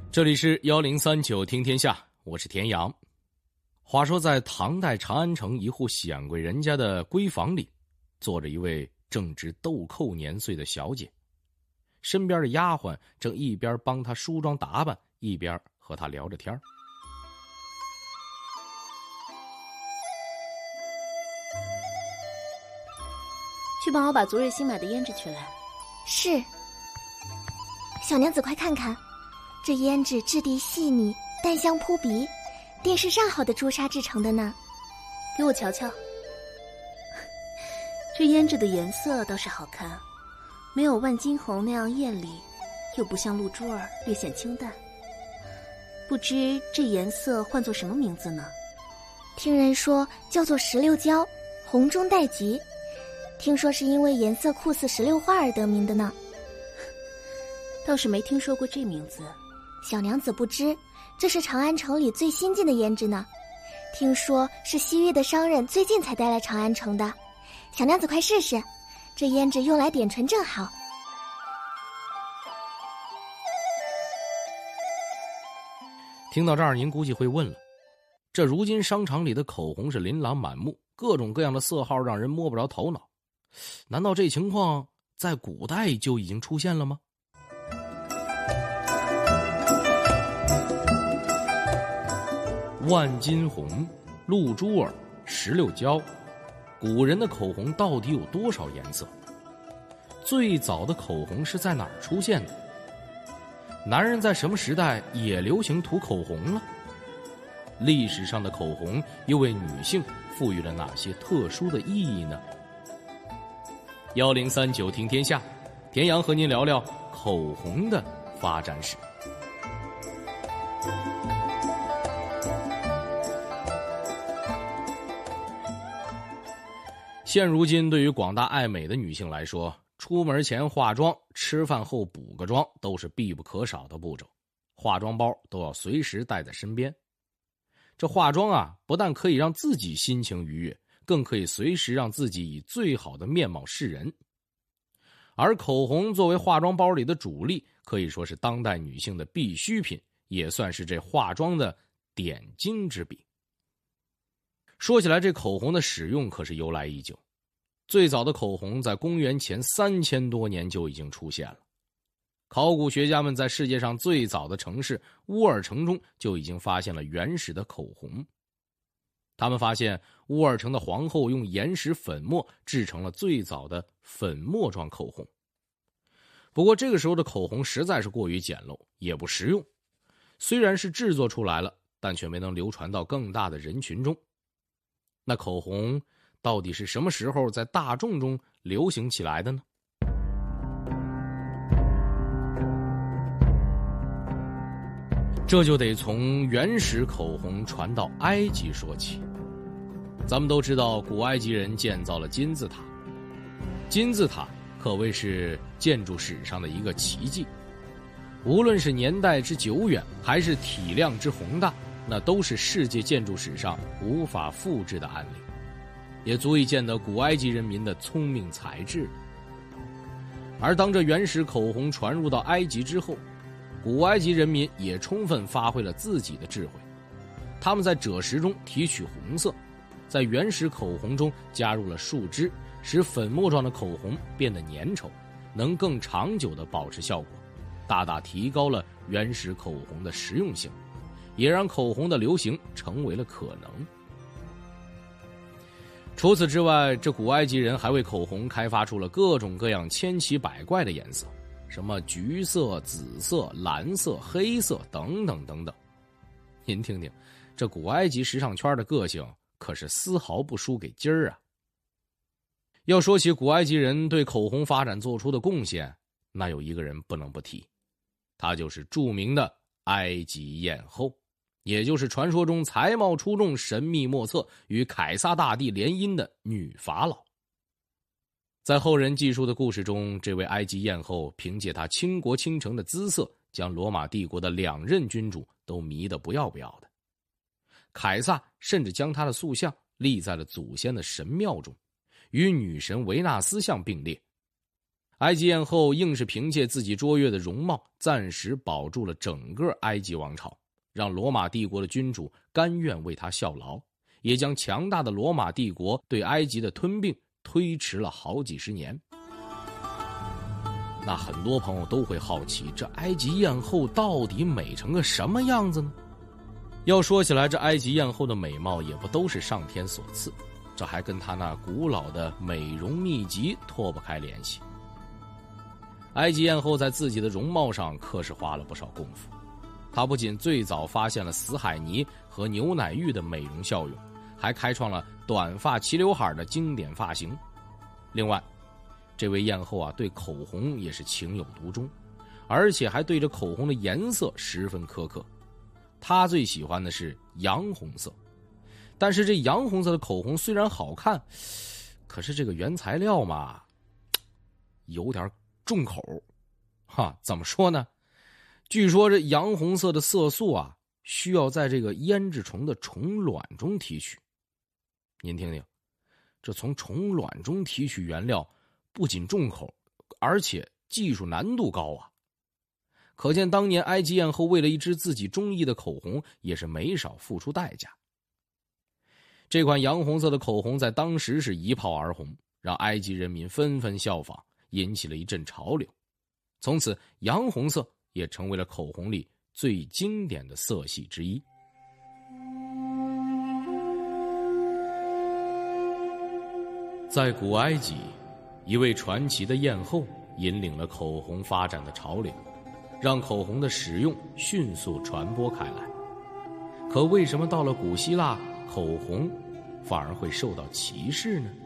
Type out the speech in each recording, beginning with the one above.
这里是1039听天下，我是田阳。话说在唐代长安城一户显贵人家的闺房里，坐着一位正值豆蔻年岁的小姐，身边的丫鬟正一边帮她梳妆打扮，一边和她聊着天。 去帮我把昨日新买的胭脂取来。 是。小娘子快看看，这胭脂质地细腻，淡香扑鼻，定是上好的朱砂制成的呢。 给我瞧瞧。这胭脂的颜色倒是好看，没有万金红那样艳丽，又不像露珠儿略显清淡。不知这颜色唤作什么名字呢？ 听人说叫做石榴椒，红中带橘，听说是因为颜色酷似石榴花而得名的呢。 倒是没听说过这名字。 小娘子不知，这是长安城里最新进的胭脂呢，听说是西域的商人最近才带来长安城的。小娘子快试试，这胭脂用来点唇正好。 听到这儿，您估计会问了，这如今商场里的口红是琳琅满目，各种各样的色号让人摸不着头脑，难道这情况在古代就已经出现了吗？万金红、露珠儿、石榴椒，古人的口红到底有多少颜色？最早的口红是在哪儿出现的？男人在什么时代也流行涂口红了？历史上的口红又为女性赋予了哪些特殊的意义呢？1039听天下，田阳和您聊聊口红的发展史。现如今，对于广大爱美的女性来说，出门前化妆，吃饭后补个妆都是必不可少的步骤。化妆包都要随时带在身边。这化妆啊，不但可以让自己心情愉悦，更可以随时让自己以最好的面貌示人。而口红作为化妆包里的主力，可以说是当代女性的必需品，也算是这化妆的点睛之笔。说起来，这口红的使用可是由来已久。最早的口红在公元前3000多年就已经出现了。考古学家们在世界上最早的城市乌尔城中就已经发现了原始的口红。他们发现乌尔城的皇后用岩石粉末制成了最早的粉末状口红。不过这个时候的口红实在是过于简陋，也不实用。虽然是制作出来了，但却没能流传到更大的人群中。那口红到底是什么时候在大众中流行起来的呢？这就得从原始口红传到埃及说起。咱们都知道，古埃及人建造了金字塔，金字塔可谓是建筑史上的一个奇迹。无论是年代之久远，还是体量之宏大，那都是世界建筑史上无法复制的案例，也足以见得古埃及人民的聪明才智。而当这原始口红传入到埃及之后，古埃及人民也充分发挥了自己的智慧。他们在赭石中提取红色，在原始口红中加入了树脂，使粉末状的口红变得粘稠，能更长久地保持效果，大大提高了原始口红的实用性，也让口红的流行成为了可能。除此之外，这古埃及人还为口红开发出了各种各样千奇百怪的颜色，什么橘色、紫色、蓝色、黑色等等等等。您听听，这古埃及时尚圈的个性可是丝毫不输给今儿啊。要说起古埃及人对口红发展做出的贡献，那有一个人不能不提，她就是著名的埃及艳后，也就是传说中才貌出众、神秘莫测、与凯撒大帝联姻的女法老。在后人记述的故事中，这位埃及艳后凭借她倾国倾城的姿色，将罗马帝国的2任君主都迷得不要不要的。凯撒甚至将她的塑像立在了祖先的神庙中，与女神维纳斯像并列。 埃及艳后硬是凭借自己卓越的容貌，暂时保住了整个埃及王朝，让罗马帝国的君主甘愿为她效劳，也将强大的罗马帝国对埃及的吞并推迟了好几十年。那很多朋友都会好奇，这埃及艳后到底美成个什么样子呢？要说起来，这埃及艳后的美貌也不都是上天所赐，这还跟她那古老的美容秘籍脱不开联系。埃及艳后在自己的容貌上可是花了不少功夫，她不仅最早发现了死海泥和牛奶浴的美容效用，还开创了短发齐刘海的经典发型。另外，这位艳后啊，对口红也是情有独钟，而且还对着口红的颜色十分苛刻。她最喜欢的是洋红色，但是这洋红色的口红虽然好看，可是这个原材料嘛，有点重口。怎么说呢？据说这洋红色的色素啊，需要在这个胭脂虫的虫卵中提取。您听听，这从虫卵中提取原料不仅重口，而且技术难度高啊。可见当年埃及艳后为了一支自己中意的口红，也是没少付出代价。这款洋红色的口红在当时是一炮而红，让埃及人民纷纷效仿，引起了一阵潮流。从此，洋红色也成为了口红里最经典的色系之一。在古埃及，一位传奇的艳后引领了口红发展的潮流，让口红的使用迅速传播开来。可为什么到了古希腊，口红反而会受到歧视呢？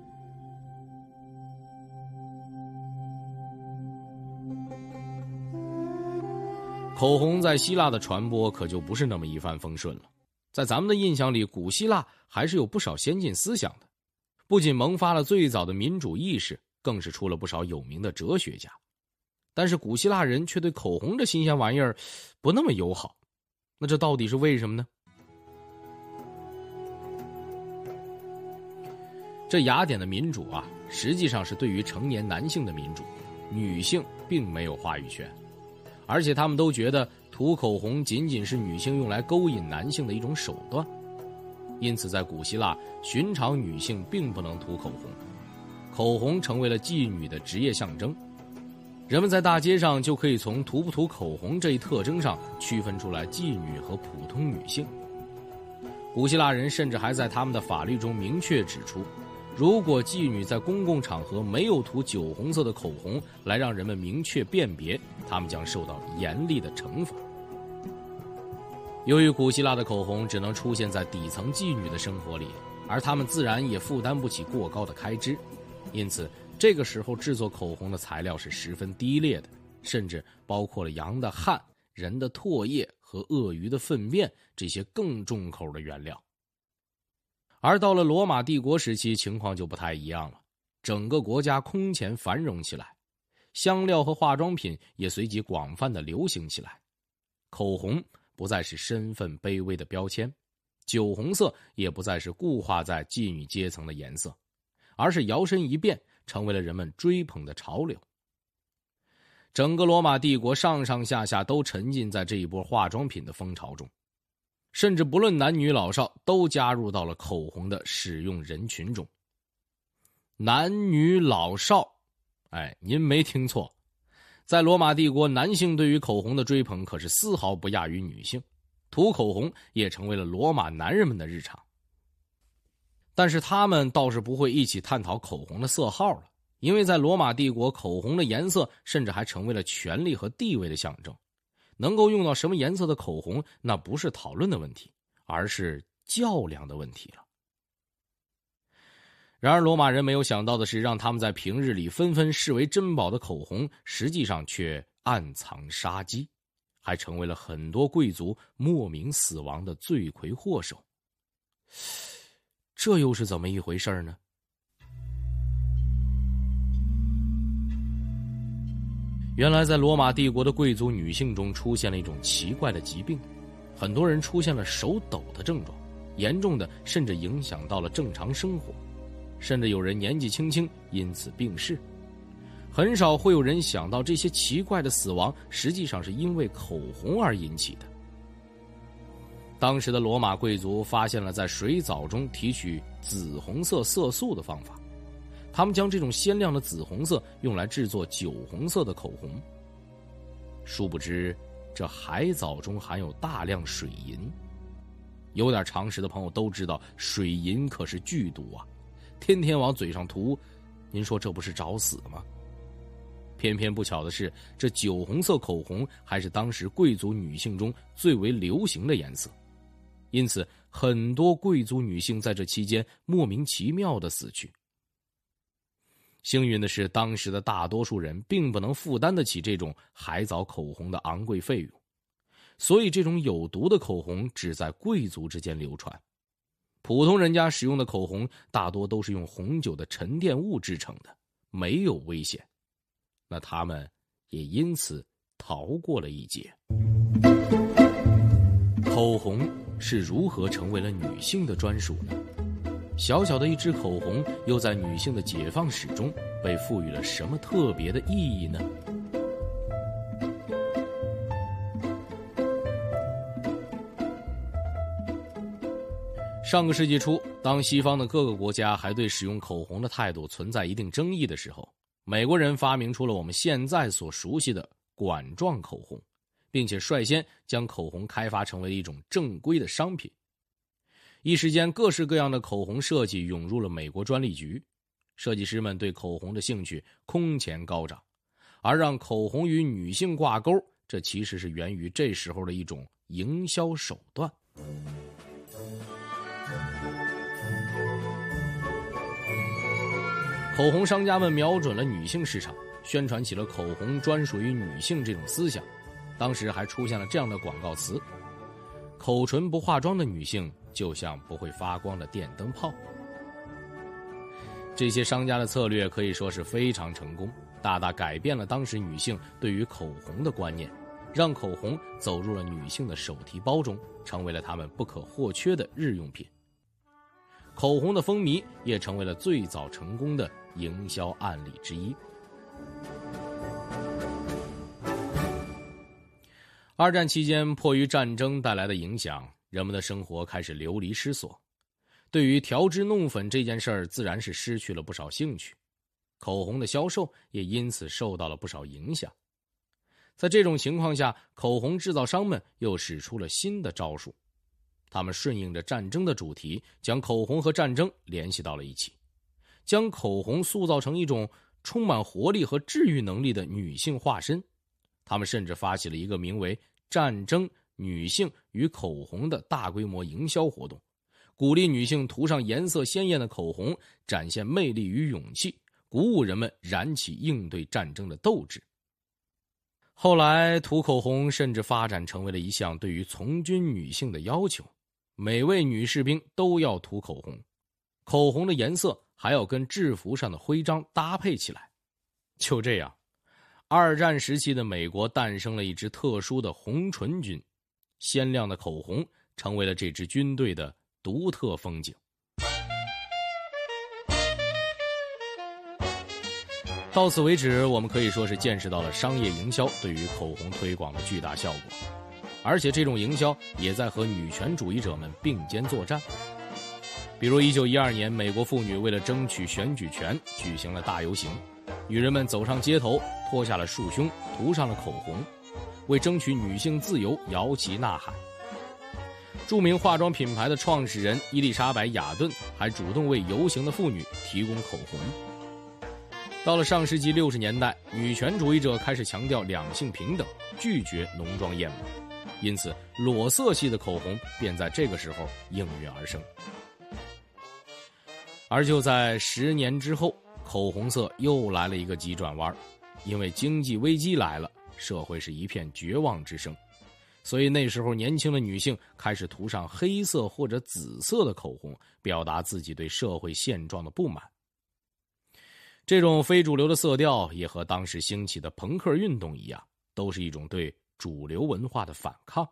口红在希腊的传播可就不是那么一帆风顺了。在咱们的印象里，古希腊还是有不少先进思想的，不仅萌发了最早的民主意识，更是出了不少有名的哲学家。但是古希腊人却对口红这新鲜玩意儿不那么友好，那这到底是为什么呢？这雅典的民主啊，实际上是对于成年男性的民主，女性并没有话语权，而且他们都觉得涂口红仅仅是女性用来勾引男性的一种手段。因此在古希腊，寻常女性并不能涂口红，口红成为了妓女的职业象征。人们在大街上就可以从涂不涂口红这一特征上区分出来妓女和普通女性。古希腊人甚至还在他们的法律中明确指出，如果妓女在公共场合没有涂酒红色的口红来让人们明确辨别，他们将受到严厉的惩罚。由于古希腊的口红只能出现在底层妓女的生活里，而他们自然也负担不起过高的开支，因此这个时候制作口红的材料是十分低劣的，甚至包括了羊的汗、人的唾液和鳄鱼的粪便这些更重口的原料。而到了罗马帝国时期，情况就不太一样了，整个国家空前繁荣起来，香料和化妆品也随即广泛的流行起来。口红不再是身份卑微的标签，酒红色也不再是固化在妓女阶层的颜色，而是摇身一变成为了人们追捧的潮流。整个罗马帝国上上下下都沉浸在这一波化妆品的风潮中，甚至不论男女老少都加入到了口红的使用人群中。男女老少，您没听错，在罗马帝国，男性对于口红的追捧可是丝毫不亚于女性，涂口红也成为了罗马男人们的日常。但是他们倒是不会一起探讨口红的色号了，因为在罗马帝国，口红的颜色甚至还成为了权力和地位的象征。能够用到什么颜色的口红，那不是讨论的问题，而是较量的问题了。然而罗马人没有想到的是，让他们在平日里纷纷视为珍宝的口红，实际上却暗藏杀机，还成为了很多贵族莫名死亡的罪魁祸首。这又是怎么一回事呢？原来在罗马帝国的贵族女性中出现了一种奇怪的疾病，很多人出现了手抖的症状，严重的甚至影响到了正常生活，甚至有人年纪轻轻因此病逝。 很少会有人想到这些奇怪的死亡实际上是因为口红而引起的。当时的罗马贵族发现了在水藻中提取紫红色色素的方法，他们将这种鲜亮的紫红色用来制作酒红色的口红。殊不知这海藻中含有大量水银，有点常识的朋友都知道水银可是剧毒啊，天天往嘴上涂，您说这不是找死吗？偏偏不巧的是，这酒红色口红还是当时贵族女性中最为流行的颜色，因此很多贵族女性在这期间莫名其妙地死去。幸运的是，当时的大多数人并不能负担得起这种海藻口红的昂贵费用，所以这种有毒的口红只在贵族之间流传。普通人家使用的口红大多都是用红酒的沉淀物制成的，没有危险，那他们也因此逃过了一劫。口红是如何成为了女性的专属呢？小小的一支口红又在女性的解放史中被赋予了什么特别的意义呢？上个世纪初，当西方的各个国家还对使用口红的态度存在一定争议的时候，美国人发明出了我们现在所熟悉的管状口红，并且率先将口红开发成为一种正规的商品。一时间，各式各样的口红设计涌入了美国专利局，设计师们对口红的兴趣空前高涨，而让口红与女性挂钩，这其实是源于这时候的一种营销手段。口红商家们瞄准了女性市场，宣传起了口红专属于女性这种思想。当时还出现了这样的广告词：口唇不化妆的女性就像不会发光的电灯泡。这些商家的策略可以说是非常成功，大大改变了当时女性对于口红的观念，让口红走入了女性的手提包中，成为了她们不可或缺的日用品。口红的风靡也成为了最早成功的营销案例之一。二战期间，迫于战争带来的影响，人们的生活开始流离失所，对于调制弄粉这件事儿自然是失去了不少兴趣，口红的销售也因此受到了不少影响。在这种情况下，口红制造商们又使出了新的招数，他们顺应着战争的主题，将口红和战争联系到了一起，将口红塑造成一种充满活力和治愈能力的女性化身。他们甚至发起了一个名为战争、女性与口红的大规模营销活动，鼓励女性涂上颜色鲜艳的口红，展现魅力与勇气，鼓舞人们燃起应对战争的斗志。后来，涂口红甚至发展成为了一项对于从军女性的要求，每位女士兵都要涂口红，口红的颜色还要跟制服上的徽章搭配起来。就这样，二战时期的美国诞生了一支特殊的红唇军，鲜亮的口红成为了这支军队的独特风景。到此为止，我们可以说是见识到了商业营销对于口红推广的巨大效果，而且这种营销也在和女权主义者们并肩作战。比如1912年，美国妇女为了争取选举权举行了大游行，女人们走上街头，脱下了束胸，涂上了口红，为争取女性自由摇旗呐喊。著名化妆品牌的创始人伊丽莎白·雅顿还主动为游行的妇女提供口红。到了上世纪60年代，女权主义者开始强调两性平等，拒绝浓妆艳抹，因此裸色系的口红便在这个时候应运而生。而就在10年之后，口红色又来了一个急转弯，因为经济危机来了，社会是一片绝望之声，所以那时候年轻的女性开始涂上黑色或者紫色的口红，表达自己对社会现状的不满。这种非主流的色调也和当时兴起的朋克运动一样，都是一种对主流文化的反抗。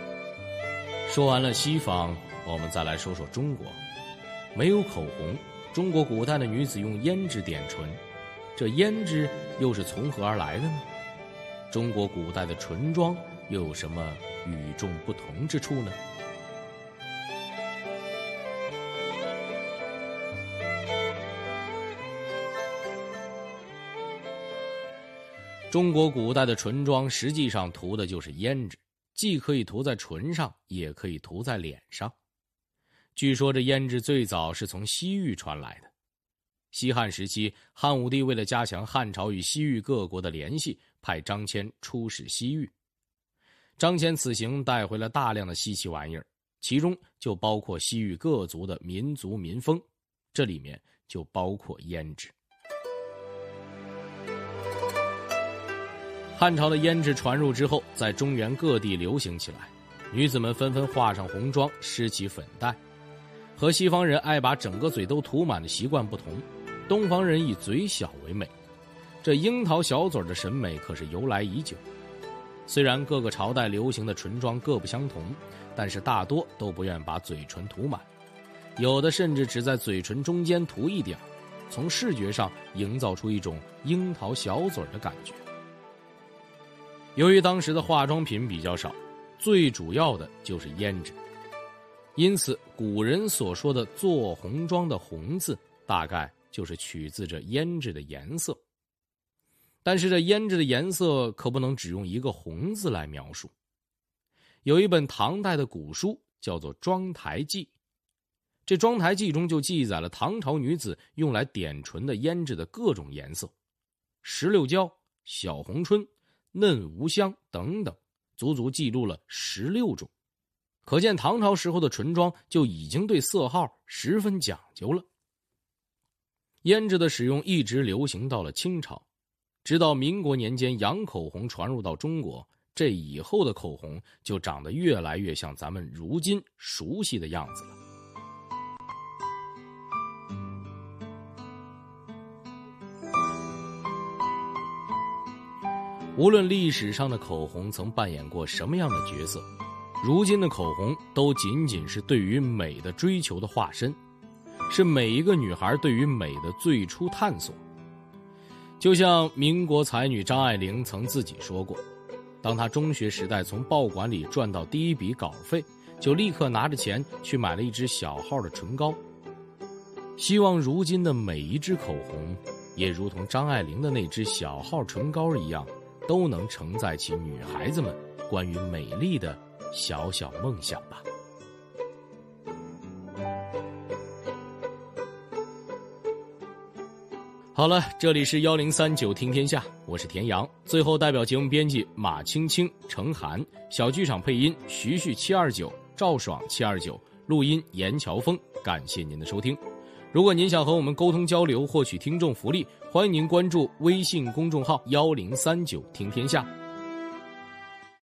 说完了西方，我们再来说说中国。没有口红， 中国古代的女子用胭脂点唇，这胭脂又是从何而来的呢？中国古代的唇妆又有什么与众不同之处呢？中国古代的唇妆实际上涂的就是胭脂，既可以涂在唇上，也可以涂在脸上。据说这胭脂最早是从西域传来的。西汉时期，汉武帝为了加强汉朝与西域各国的联系，派张骞出使西域。张骞此行带回了大量的稀奇玩意儿，其中就包括西域各族的民族民风，这里面就包括胭脂。汉朝的胭脂传入之后，在中原各地流行起来，女子们纷纷画上红妆，施起粉黛。和西方人爱把整个嘴都涂满的习惯不同，东方人以嘴小为美，这樱桃小嘴的审美可是由来已久。虽然各个朝代流行的唇妆各不相同，但是大多都不愿把嘴唇涂满，有的甚至只在嘴唇中间涂一点，从视觉上营造出一种樱桃小嘴的感觉。由于当时的化妆品比较少，最主要的就是胭脂，因此古人所说的做红妆的红字，大概就是取自这胭脂的颜色。但是这胭脂的颜色可不能只用一个红字来描述。有一本唐代的古书叫做《妆台记》，这《妆台记》中就记载了唐朝女子用来点唇的胭脂的各种颜色，石榴椒、小红春、嫩无香等等，足足记录了16种。可见唐朝时候的唇妆就已经对色号十分讲究了。胭脂的使用一直流行到了清朝，直到民国年间洋口红传入到中国，这以后的口红就长得越来越像咱们如今熟悉的样子了。无论历史上的口红曾扮演过什么样的角色，如今的口红都仅仅是对于美的追求的化身，是每一个女孩对于美的最初探索。就像民国才女张爱玲曾自己说过，当她中学时代从报馆里赚到第一笔稿费，就立刻拿着钱去买了一支小号的唇膏。希望如今的每一支口红，也如同张爱玲的那支小号唇膏一样，都能承载起女孩子们关于美丽的小小梦想吧。好了，这里是1039听天下，我是田阳。最后代表节目编辑马青青、程涵，小剧场配音徐旭729、赵爽729，录音严乔峰。感谢您的收听。如果您想和我们沟通交流，获取听众福利，欢迎您关注微信公众号1039听天下。